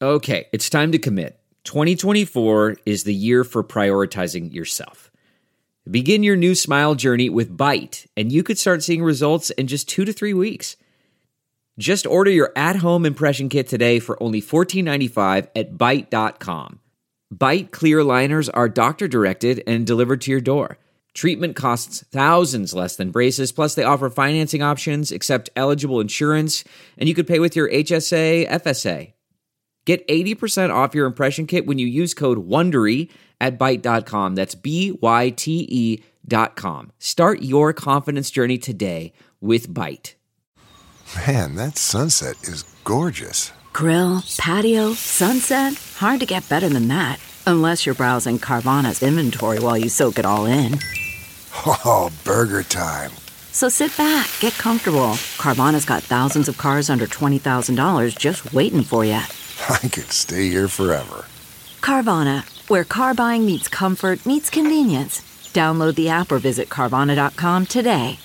Okay, it's time to commit. 2024 is the year for prioritizing yourself. Begin your new smile journey with Byte, and you could start seeing results in just 2 to 3 weeks. Just order your at-home impression kit today for only $14.95 at Byte.com. Byte clear liners are doctor-directed and delivered to your door. Treatment costs thousands less than braces, plus they offer financing options, accept eligible insurance, and you could pay with your HSA, FSA. Get 80% off your impression kit when you use code WONDERY at Byte.com. That's BYTE.com. Start your confidence journey today with Byte. Man, that sunset is gorgeous. Grill, patio, sunset. Hard to get better than that. Unless you're browsing Carvana's inventory while you soak it all in. Oh, burger time. So sit back, get comfortable. Carvana's got thousands of cars under $20,000 just waiting for you. I could stay here forever. Carvana, where car buying meets comfort, meets convenience. Download the app or visit Carvana.com today.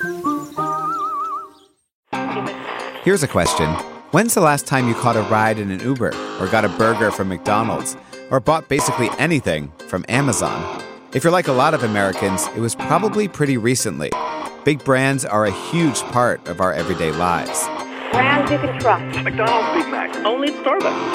Here's a question. When's the last time you caught a ride in an Uber, or got a burger from McDonald's, or bought basically anything from Amazon? If you're like a lot of Americans, it was probably pretty recently. Big brands are a huge part of our everyday lives. Brands you can trust. McDonald's Big Mac. Only at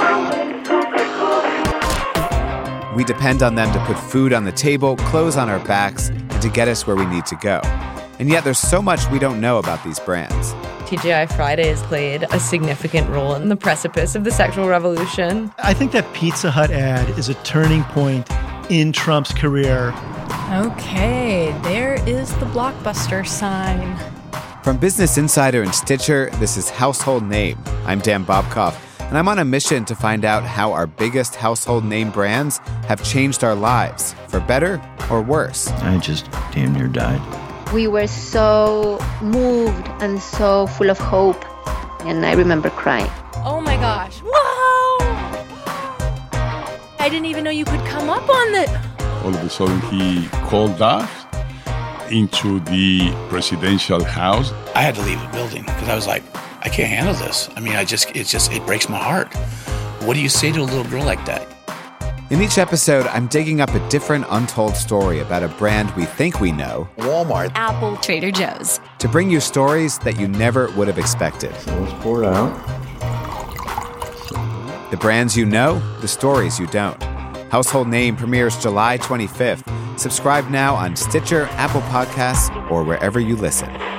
Starbucks. We depend on them to put food on the table, clothes on our backs, and to get us where we need to go. And yet there's so much we don't know about these brands. TGI Fridays played a significant role in the precipice of the sexual revolution. I think that Pizza Hut ad is a turning point in Trump's career. Okay, there is the Blockbuster sign. From Business Insider and Stitcher, this is Household Name. I'm Dan Bobkoff, and I'm on a mission to find out how our biggest household name brands have changed our lives, for better or worse. I just damn near died. We were so moved and so full of hope, and I remember crying. Oh my gosh, whoa! I didn't even know you could come up on that. All of a sudden, he called us into the presidential house. I had to leave the building because I was like, I can't handle this. I mean, it breaks my heart. What do you say to a little girl like that? In each episode, I'm digging up a different untold story about a brand we think we know. Walmart. Apple. Trader Joe's. To bring you stories that you never would have expected. So let's pour it out. The brands you know, the stories you don't. Household Name premieres July 25th. Subscribe now on Stitcher, Apple Podcasts, or wherever you listen.